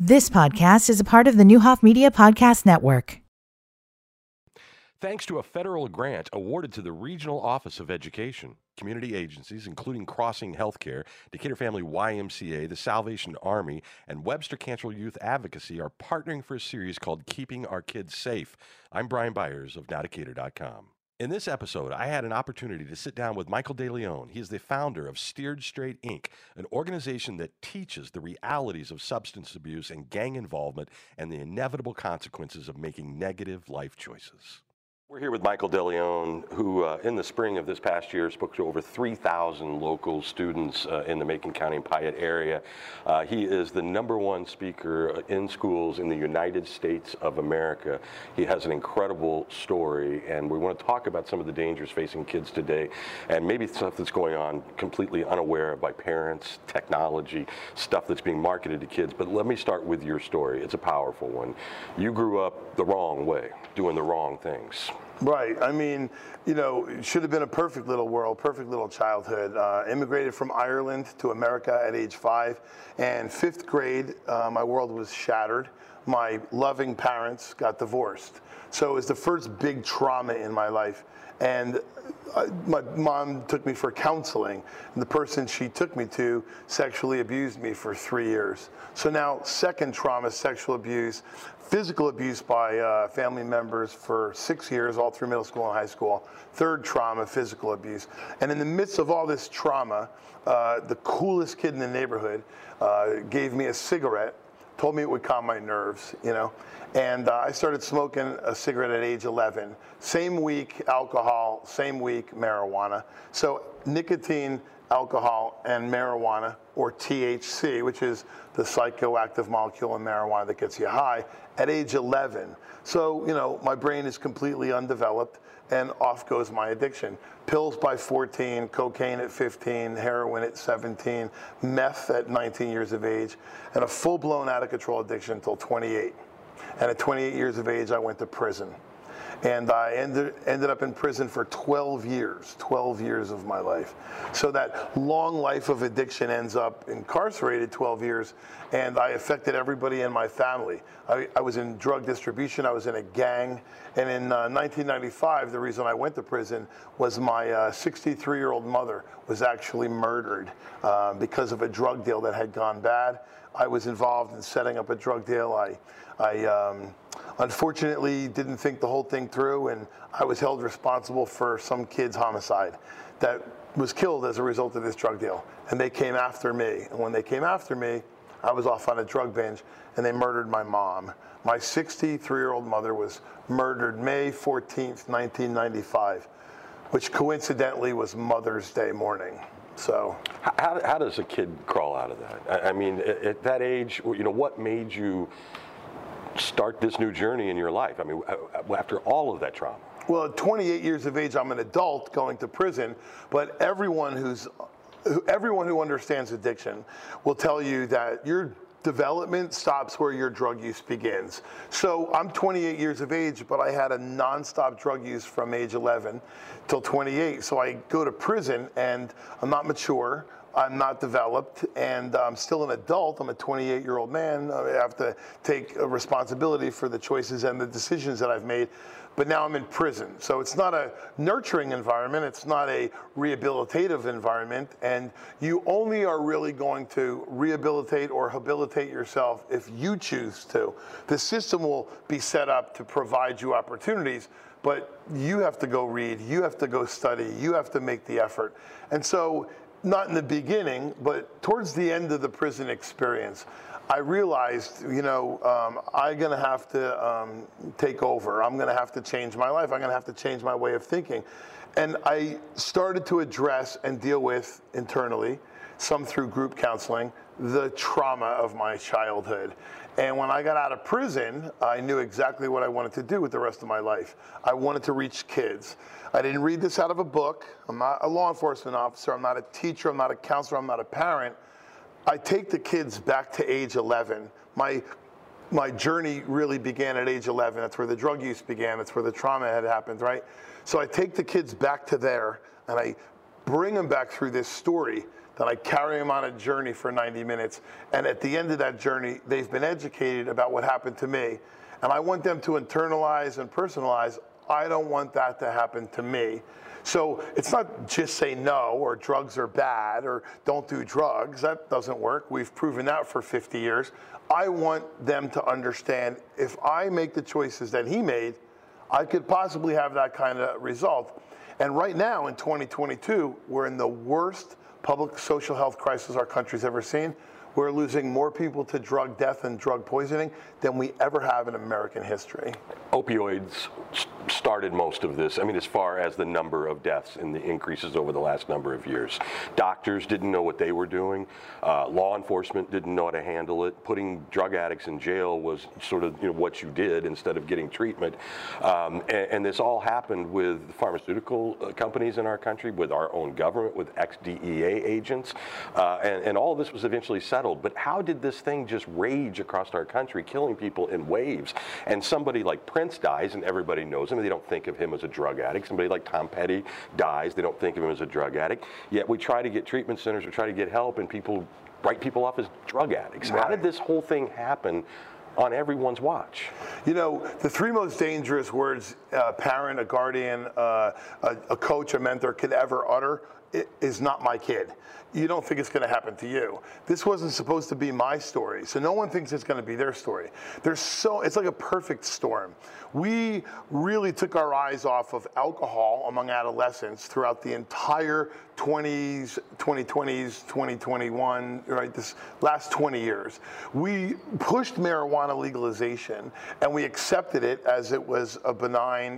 This podcast is a part of the Newhoff Media Podcast Network. Thanks to a federal grant awarded to the Regional Office of Education, community agencies, including Crossing Healthcare, Decatur Family YMCA, the Salvation Army, and Webster Cantrell Youth Advocacy are partnering for a series called Keeping Our Kids Safe. I'm Brian Byers of NowDecatur.com. In this episode, I had an opportunity to sit down with Michael DeLeon. He is the founder of Steered Straight, Inc., an organization that teaches the realities of substance abuse and gang involvement and the inevitable consequences of making negative life choices. We're here with Michael DeLeon, who in the spring of this past year spoke to over 3,000 local students in the Macon County and Piatt area. He is the #1 speaker in schools in the United States of America. He has an incredible story, and we want to talk about some of the dangers facing kids today, and maybe stuff that's going on completely unaware of by parents, technology, stuff that's being marketed to kids. But let me start with your story. It's a powerful one. You grew up the wrong way, doing the wrong things. Right. I mean, you know, it should have been a perfect little world, perfect little childhood. Immigrated from Ireland to America at age 5. And 5th grade, my world was shattered. My loving parents got divorced. So it was the first big trauma in my life. And my mom took me for counseling. And the person she took me to sexually abused me for 3 years. So now, second trauma, sexual abuse, physical abuse by family members for 6 years, all through middle school and high school. Third trauma, physical abuse. And in the midst of all this trauma, the coolest kid in the neighborhood gave me a cigarette, told me it would calm my nerves, you know. And I started smoking a cigarette at age 11. Same week, alcohol, same week, marijuana. So nicotine, alcohol, and marijuana, or THC, which is the psychoactive molecule in marijuana that gets you high, at age 11. So, you know, my brain is completely undeveloped, and off goes my addiction. Pills by 14, cocaine at 15, heroin at 17, meth at 19 years of age, and a full-blown out-of-control addiction until 28. And at 28 years of age, I went to prison. And I ended up in prison for 12 years of my life. So that long life of addiction ends up incarcerated 12 years, and I affected everybody in my family. I was in drug distribution, I was in a gang, and in 1995, the reason I went to prison was my 63-year-old mother was actually murdered because of a drug deal that had gone bad. I was involved in setting up a drug deal. I unfortunately didn't think the whole thing through, and I was held responsible for some kid's homicide that was killed as a result of this drug deal. And they came after me. And when they came after me, I was off on a drug binge, and they murdered my mom. My 63-year-old mother was murdered May 14th, 1995, which coincidentally was Mother's Day morning. So, how does a kid crawl out of that? I mean, at that age, you know, what made you start this new journey in your life? I mean, after all of that trauma. Well, at 28 years of age, I'm an adult going to prison, but everyone who understands addiction will tell you that your development stops where your drug use begins. So I'm 28 years of age, but I had a nonstop drug use from age 11 till 28. So I go to prison, and I'm not mature, I'm not developed, and I'm still an adult. I'm a 28-year-old man. I have to take a responsibility for the choices and the decisions that I've made. But now I'm in prison. So it's not a nurturing environment. It's not a rehabilitative environment. And you only are really going to rehabilitate or habilitate yourself if you choose to. The system will be set up to provide you opportunities, but you have to go read, you have to go study, you have to make the effort. And so, not in the beginning, but towards the end of the prison experience, I realized, you know, I'm going to have to take over. I'm going to have to change my life. I'm going to have to change my way of thinking. And I started to address and deal with internally, some through group counseling, the trauma of my childhood. And when I got out of prison, I knew exactly what I wanted to do with the rest of my life. I wanted to reach kids. I didn't read this out of a book. I'm not a law enforcement officer. I'm not a teacher. I'm not a counselor. I'm not a parent. I take the kids back to age 11. My journey really began at age 11. That's where the drug use began. That's where the trauma had happened, right? So I take the kids back to there, and I bring them back through this story Then I carry them on a journey for 90 minutes. And at the end of that journey, they've been educated about what happened to me. And I want them to internalize and personalize, I don't want that to happen to me. So it's not just say no, or drugs are bad, or don't do drugs. That doesn't work. We've proven that for 50 years. I want them to understand, if I make the choices that he made, I could possibly have that kind of result. And right now in 2022, we're in the worst public social health crisis our country's ever seen. We're losing more people to drug death and drug poisoning than we ever have in American history. Opioids started most of this. I mean, as far as the number of deaths and the increases over the last number of years. Doctors didn't know what they were doing. Law enforcement didn't know how to handle it. Putting drug addicts in jail was sort of what you did instead of getting treatment. And this all happened with pharmaceutical companies in our country, with our own government, with ex-DEA agents. And all of this was eventually settled. But how did this thing just rage across our country, killing people in waves? And somebody like Prince dies, and everybody knows him, and they don't think of him as a drug addict. Somebody like Tom Petty dies, they don't think of him as a drug addict. Yet we try to get treatment centers, we try to get help, and people write people off as drug addicts. Right. How did this whole thing happen on everyone's watch? You know, the three most dangerous words a parent, a guardian, a coach, a mentor could ever utter is not my kid. You don't think it's going to happen to you. This wasn't supposed to be my story, so no one thinks it's going to be their story. It's like a perfect storm. We really took our eyes off of alcohol among adolescents throughout the entire 20s, 2020s, 2021, right, this last 20 years. We pushed marijuana legalization, and we accepted it as it was a benign,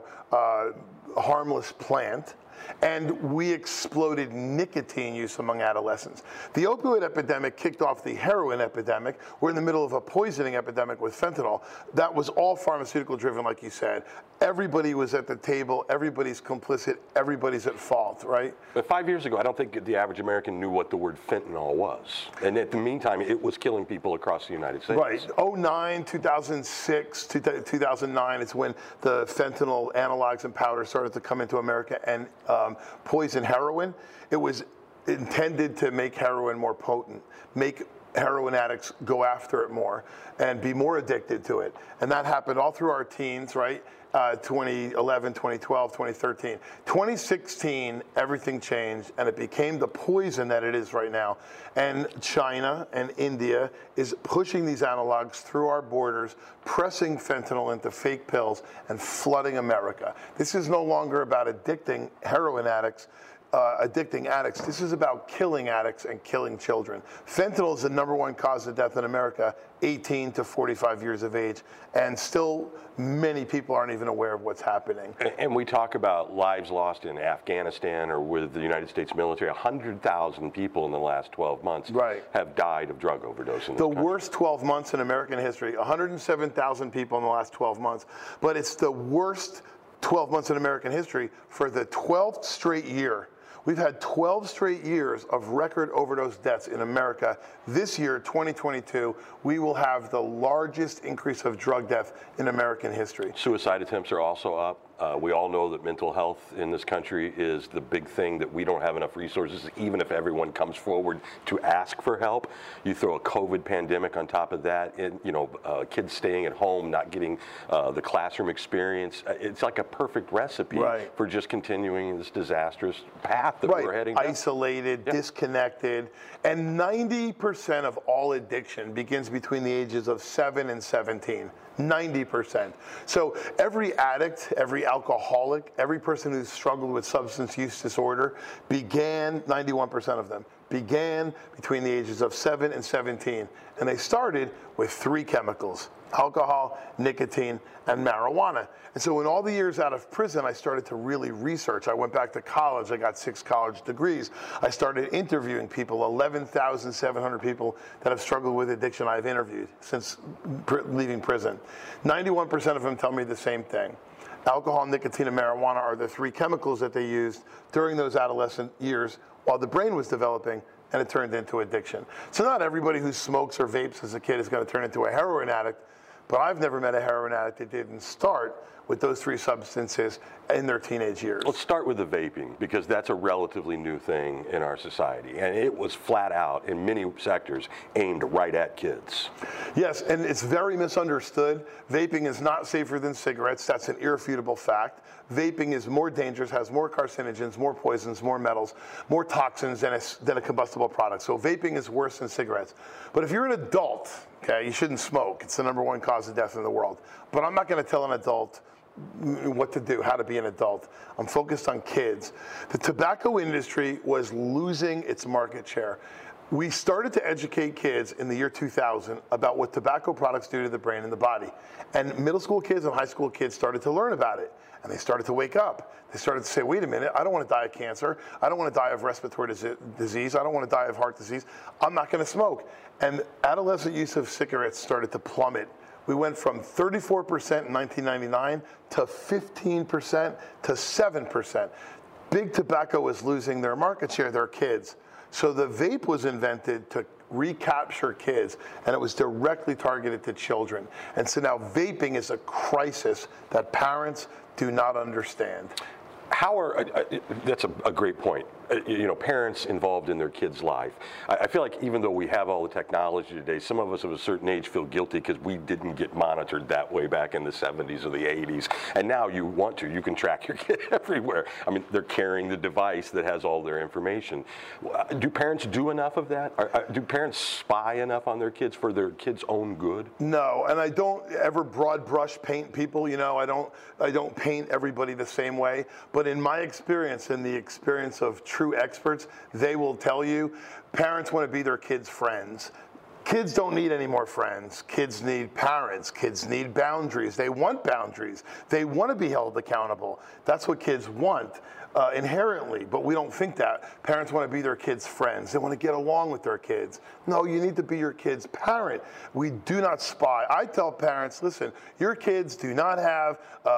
harmless plant. And we exploded nicotine use among adolescents. The opioid epidemic kicked off the heroin epidemic. We're in the middle of a poisoning epidemic with fentanyl. That was all pharmaceutical driven, like you said. Everybody was at the table. Everybody's complicit. Everybody's at fault, right? But 5 years ago, I don't think the average American knew what the word fentanyl was. And in the meantime, it was killing people across the United States. Right. 2009, 2006, 2009 is when the fentanyl analogs and powders started to come into America and poison heroin. It was intended to make heroin more potent, make heroin addicts go after it more and be more addicted to it. And that happened all through our teens, right? 2011, 2012, 2013. 2016, everything changed and it became the poison that it is right now. And China and India is pushing these analogs through our borders, pressing fentanyl into fake pills and flooding America. This is no longer about addicting heroin addicts. Addicting addicts. This is about killing addicts and killing children. Fentanyl is the #1 cause of death in America, 18 to 45 years of age, and still many people aren't even aware of what's happening. And we talk about lives lost in Afghanistan or with the United States military. 100,000 people in the last 12 months have died of drug overdose in this country. Worst 12 months in American history. 107,000 people in the last 12 months. But it's the worst 12 months in American history for the 12th straight year. We've had 12 straight years of record overdose deaths in America. This year, 2022, we will have the largest increase of drug death in American history. Suicide attempts are also up. We all know that mental health in this country is the big thing, that we don't have enough resources, even if everyone comes forward to ask for help. You throw a COVID pandemic on top of that, and, kids staying at home, not getting the classroom experience. It's like a perfect recipe for just continuing this disastrous path that we're heading down. Isolated, disconnected, and 90% of all addiction begins between the ages of 7 and 17. 90%. So every addict, every alcoholic, every person who's struggled with substance use disorder 91% of them, began between the ages of 7 and 17. And they started with 3 chemicals: alcohol, nicotine, and marijuana. And so in all the years out of prison, I started to really research. I went back to college. I got 6 college degrees. I started interviewing people, 11,700 people that have struggled with addiction I've interviewed since leaving prison. 91% of them tell me the same thing. Alcohol, nicotine, and marijuana are the 3 chemicals that they used during those adolescent years while the brain was developing, and it turned into addiction. So not everybody who smokes or vapes as a kid is going to turn into a heroin addict, but I've never met a heroin addict that didn't start with those 3 substances in their teenage years. Let's start with the vaping, because that's a relatively new thing in our society, and it was flat out in many sectors aimed right at kids. Yes, and it's very misunderstood. Vaping is not safer than cigarettes. That's an irrefutable fact. Vaping is more dangerous, has more carcinogens, more poisons, more metals, more toxins than a combustible product. So vaping is worse than cigarettes. But if you're an adult, okay, you shouldn't smoke. It's the #1 cause of death in the world. But I'm not going to tell an adult what to do, how to be an adult. I'm focused on kids. The tobacco industry was losing its market share. We started to educate kids in the year 2000 about what tobacco products do to the brain and the body. And middle school kids and high school kids started to learn about it. And they started to wake up. They started to say, wait a minute, I don't want to die of cancer. I don't want to die of respiratory disease. I don't want to die of heart disease. I'm not going to smoke. And adolescent use of cigarettes started to plummet. We went from 34% in 1999 to 15% to 7%. Big tobacco is losing their market share, their kids. So the vape was invented to recapture kids, and it was directly targeted to children. And so now vaping is a crisis that parents do not understand. That's a great point. Parents involved in their kids' life. I feel like even though we have all the technology today, some of us of a certain age feel guilty because we didn't get monitored that way back in the 70s or the 80s. And now you can track your kid everywhere. I mean, they're carrying the device that has all their information. Do parents do enough of that? Do parents spy enough on their kids for their kids' own good? No, and I don't ever broad brush paint people. I don't paint everybody the same way. But in my experience, in the experience of true experts, they will tell you parents want to be their kids' friends. Kids don't need any more friends. Kids need parents. Kids need boundaries. They want boundaries. They want to be held accountable. That's what kids want inherently, but we don't think that. Parents want to be their kids' friends. They want to get along with their kids. No, you need to be your kid's parent. We do not spy. I tell parents, listen, your kids do not have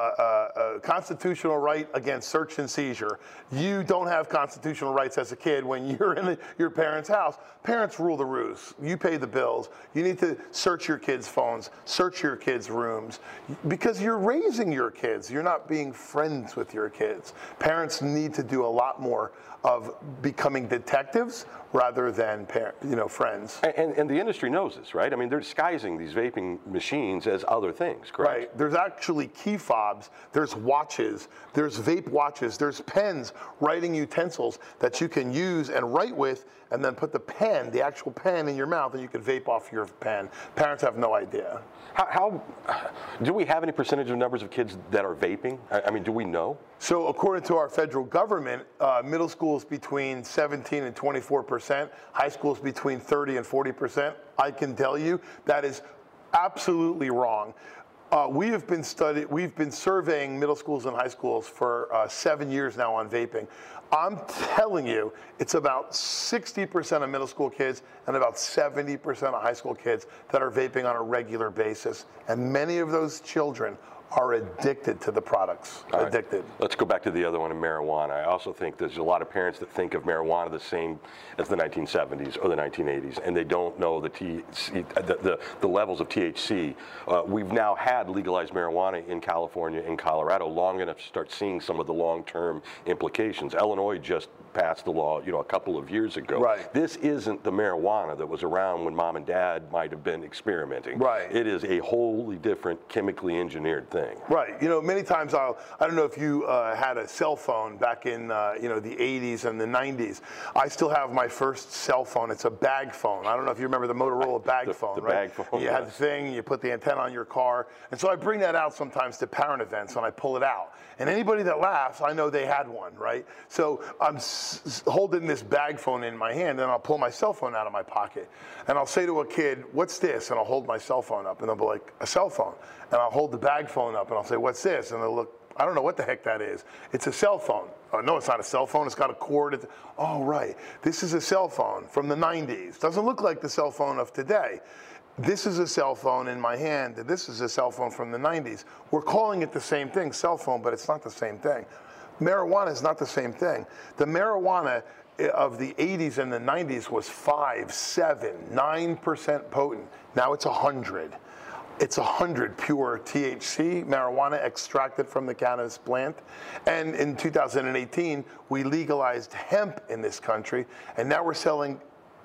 a constitutional right against search and seizure. You don't have constitutional rights as a kid when you're in your parents' house. Parents rule the roost. You pay the bills. You need to search your kids' phones, search your kids' rooms, because you're raising your kids. You're not being friends with your kids. Parents need to do a lot more of becoming detectives rather than friends. And the industry knows this, right? I mean, they're disguising these vaping machines as other things, correct? Right. There's actually key fobs, there's watches, there's vape watches, there's pens, writing utensils that you can use and write with, and then put the actual pen in your mouth, and you can vape off your pen. Parents have no idea. How do we have any percentage of numbers of kids that are vaping? I mean, do we know? So according to our federal government, middle schools between 17 and 24%, high schools between 30 and 40%. I can tell you that is absolutely wrong. We've been surveying middle schools and high schools for 7 years now on vaping. I'm telling you, it's about 60% of middle school kids and about 70% of high school kids that are vaping on a regular basis. And many of those children are addicted to the products. Right. Addicted. Let's go back to the other one, in marijuana. I also think there's a lot of parents that think of marijuana the same as the 1970s or the 1980s, and they don't know the levels of THC. We've now had legalized marijuana in California and Colorado long enough to start seeing some of the long-term implications. Illinois just passed the law, a couple of years ago. Right. This isn't the marijuana that was around when mom and dad might have been experimenting. Right. It is a wholly different, chemically engineered thing. Right. Many times I don't know if you had a cell phone back in the 80s and the 90s. I still have my first cell phone. It's a bag phone. I don't know if you remember the Motorola bag phone, right? Bag phone. You had the thing, you put the antenna on your car. And so I bring that out sometimes to parent events, and I pull it out. And anybody that laughs, I know they had one, right? So I'm holding this bag phone in my hand, and I'll pull my cell phone out of my pocket. And I'll say to a kid, what's this? And I'll hold my cell phone up, and they'll be like, a cell phone. And I'll hold the bag phone up, and I'll say, what's this? And they'll look, I don't know what the heck that is. It's a cell phone. Oh, no, it's not a cell phone. It's got a cord. Oh, right. This is a cell phone from the 90s. Doesn't look like the cell phone of today. This is a cell phone in my hand, and this is a cell phone from the 90s. We're calling it the same thing, cell phone, but it's not the same thing. Marijuana is not the same thing. The marijuana of the 80s and the 90s was 5, 7, 9% potent. Now it's 100. It's 100 pure THC, marijuana extracted from the cannabis plant. And in 2018, we legalized hemp in this country, and now we're selling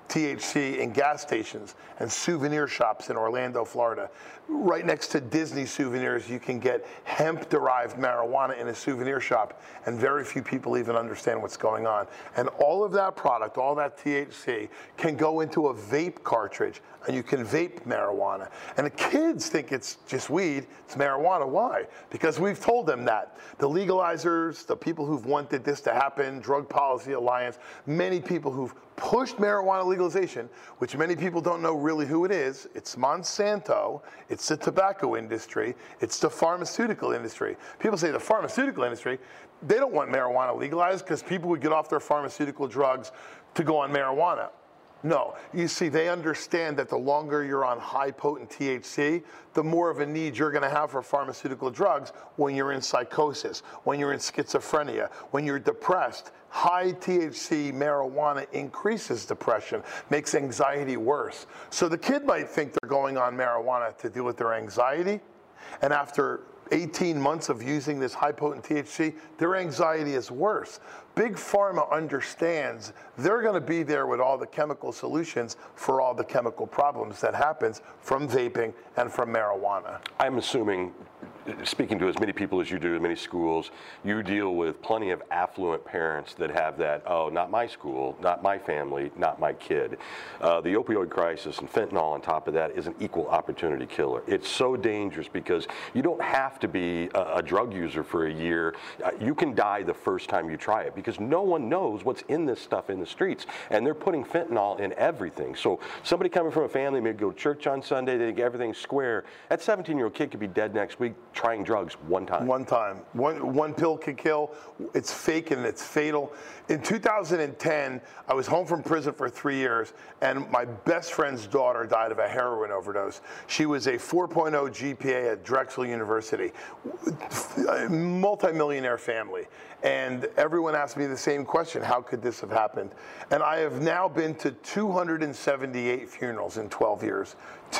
THC in gas stations and souvenir shops in Orlando, Florida. Right next to Disney souvenirs, you can get hemp-derived marijuana in a souvenir shop, and very few people even understand what's going on. And all of that product, all that THC, can go into a vape cartridge, and you can vape marijuana. And the kids think it's just weed, it's marijuana. Why? Because we've told them that. The legalizers, the people who've wanted this to happen, Drug Policy Alliance, many people who've pushed marijuana legalization, which many people don't know really who it is. It's Monsanto, it's the tobacco industry, it's the pharmaceutical industry. People say the pharmaceutical industry, they don't want marijuana legalized because people would get off their pharmaceutical drugs to go on marijuana. No, you see, they understand that the longer you're on high potent THC, the more of a need you're going to have for pharmaceutical drugs when you're in psychosis, when you're in schizophrenia, when you're depressed. High THC marijuana increases depression, makes anxiety worse. So the kid might think they're going on marijuana to deal with their anxiety, and after 18 months of using this high potent THC, their anxiety is worse. Big Pharma understands they're going to be there with all the chemical solutions for all the chemical problems that happens from vaping and from marijuana. I'm assuming, speaking to as many people as you do, as many schools, you deal with plenty of affluent parents that have that, oh, not my school, not my family, not my kid. The opioid crisis and fentanyl on top of that is an equal opportunity killer. It's so dangerous because you don't have to be a drug user for a year. You can die the first time you try it because no one knows what's in this stuff in the streets, and they're putting fentanyl in everything. So somebody coming from a family, maybe go to church on Sunday, they think everything's square. That 17-year-old kid could be dead next week trying drugs one time. One time. One pill can kill. It's fake and it's fatal. In 2010, I was home from prison for 3 years, and my best friend's daughter died of a heroin overdose. She was a 4.0 GPA at Drexel University, multi-millionaire family. And everyone asked me the same question, how could this have happened? And I have now been to 278 funerals in 12 years,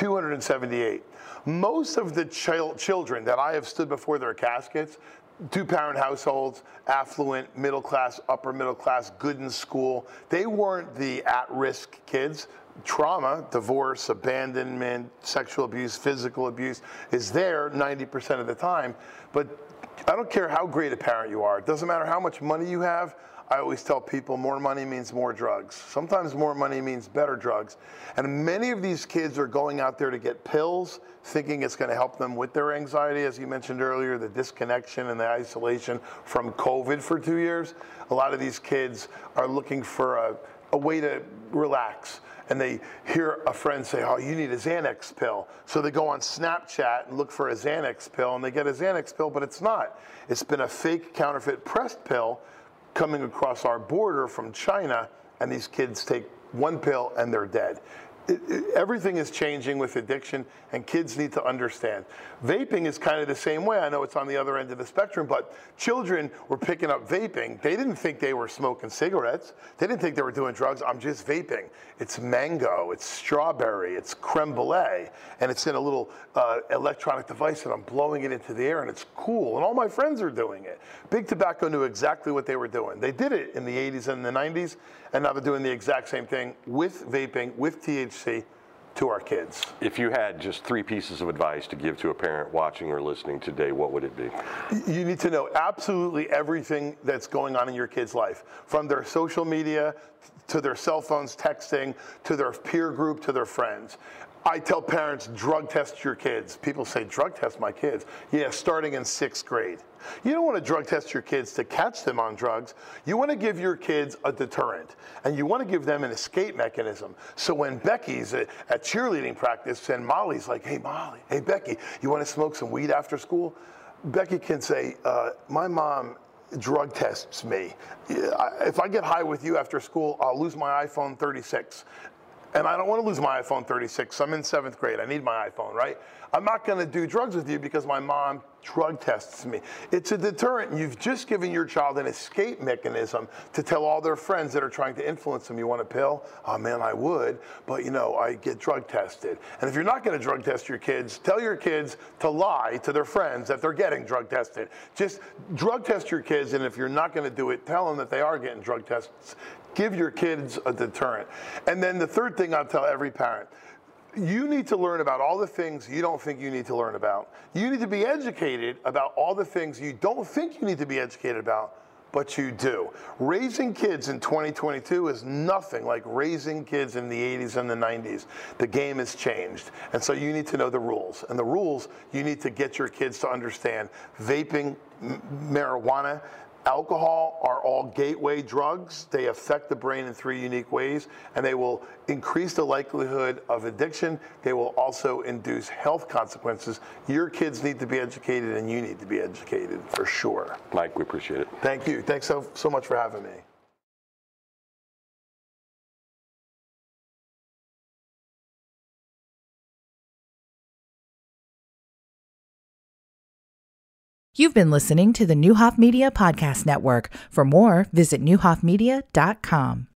278. Most of the children that I have stood before their caskets, two-parent households, affluent, middle class, upper middle class, good in school, they weren't the at-risk kids. Trauma, divorce, abandonment, sexual abuse, physical abuse is there 90% of the time. But I don't care how great a parent you are. It doesn't matter how much money you have. I always tell people more money means more drugs. Sometimes more money means better drugs. And many of these kids are going out there to get pills, thinking it's going to help them with their anxiety, as you mentioned earlier, the disconnection and the isolation from COVID for 2 years. A lot of these kids are looking for a way to relax. And they hear a friend say, oh, you need a Xanax pill. So they go on Snapchat and look for a Xanax pill, and they get a Xanax pill, but it's not. It's been a fake counterfeit pressed pill coming across our border from China, and these kids take one pill and they're dead. Everything is changing with addiction, and kids need to understand. Vaping is kind of the same way. I know it's on the other end of the spectrum, but children were picking up vaping. They didn't think they were smoking cigarettes. They didn't think they were doing drugs. I'm just vaping. It's mango, it's strawberry, it's creme brulee, and it's in a little electronic device, and I'm blowing it into the air, and it's cool, and all my friends are doing it. Big Tobacco knew exactly what they were doing. They did it in the 80s and the 90s, and now they're doing the exact same thing with vaping, with THC, to our kids. If you had just 3 pieces of advice to give to a parent watching or listening today, what would it be? You need to know absolutely everything that's going on in your kid's life, from their social media to their cell phones, texting, to their peer group, to their friends. I tell parents, drug test your kids. People say, drug test my kids. Yeah, starting in 6th grade. You don't want to drug test your kids to catch them on drugs. You want to give your kids a deterrent, and you want to give them an escape mechanism. So when Becky's at cheerleading practice and Molly's like, hey, Molly, hey, Becky, you want to smoke some weed after school? Becky can say, my mom drug tests me. If I get high with you after school, I'll lose my iPhone 36. And I don't want to lose my iPhone 36. I'm in 7th grade. I need my iPhone, right? I'm not going to do drugs with you because my mom drug tests me. It's a deterrent. You've just given your child an escape mechanism to tell all their friends that are trying to influence them, you want a pill? Oh man, I would, but I get drug tested. And if you're not going to drug test your kids, tell your kids to lie to their friends that they're getting drug tested. Just drug test your kids, and if you're not going to do it, tell them that they are getting drug tests. Give your kids a deterrent. And then the third thing I'll tell every parent, you need to learn about all the things you don't think you need to learn about. You need to be educated about all the things you don't think you need to be educated about, but you do. Raising kids in 2022 is nothing like raising kids in the 80s and the 90s. The game has changed. And so you need to know the rules. And the rules, you need to get your kids to understand. Vaping, marijuana, alcohol are all gateway drugs. They affect the brain in 3 unique ways, and they will increase the likelihood of addiction. They will also induce health consequences. Your kids need to be educated, and you need to be educated for sure. Mike, we appreciate it. Thank you. Thanks so much for having me. You've been listening to the Neuhoff Media Podcast Network. For more, visit neuhoffmedia.com.